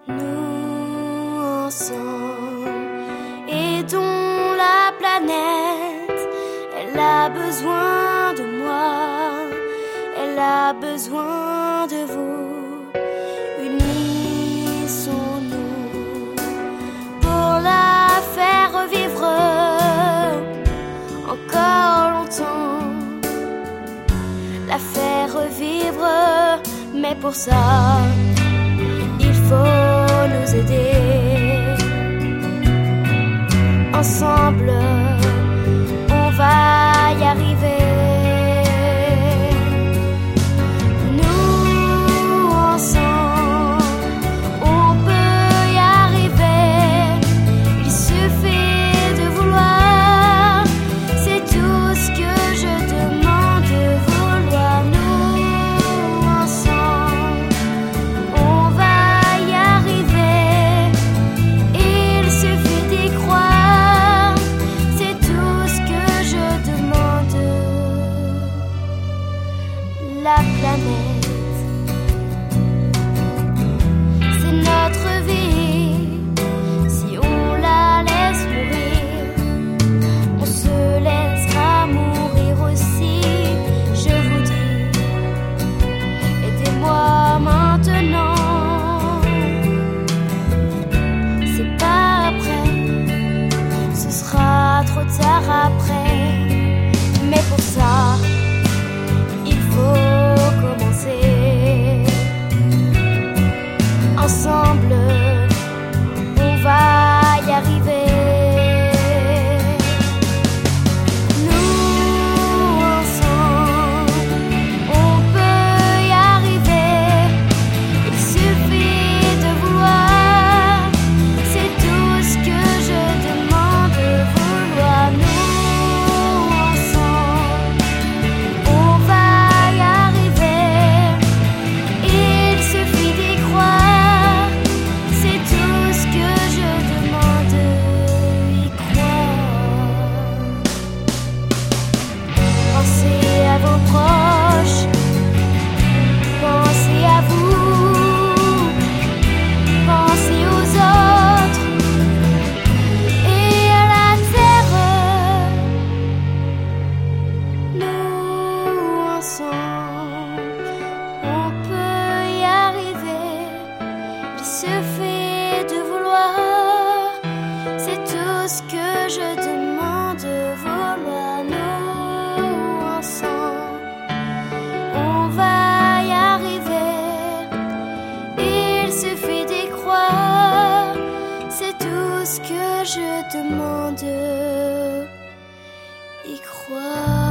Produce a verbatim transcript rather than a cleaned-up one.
Nous ensemble aidons la planète. Elle a besoin de moi, elle a besoin de vous. Unissons-nous pour la faire revivre encore longtemps, la faire revivre. Mais pour ça, il faut nous aider. Ensemble, on va y arriver. Nous, ensemble, on peut y arriver. Il suffit de vouloir. C'est tout ce que je demande de vouloir. Nous, ensemble, on va y arriver. Il suffit d'y croire. C'est tout ce que je demande. La planète, c'est notre vie. Si on la laisse mourir, on se laissera mourir aussi. Je vous dis, aidez-moi maintenant. C'est pas après, ce sera trop tard après. Mais pour ça, il faut commencer. Ensemble, on va y arriver. Nous, ensemble, on peut y arriver. Il suffit de vouloir. C'est tout ce que je demande de vouloir. Nous, ensemble, on va y arriver. Il suffit d'y croire. C'est tout ce que je demande, y croire. Pensez à vos proches, pensez à vous, pensez aux autres et à la terre. Nous, ensemble, on peut y arriver. Il suffit de vouloir. C'est tout ce que je demande de vouloir. Nous, ensemble, on va y arriver. Il suffit d'y croire. C'est tout ce que je demande. Y croire.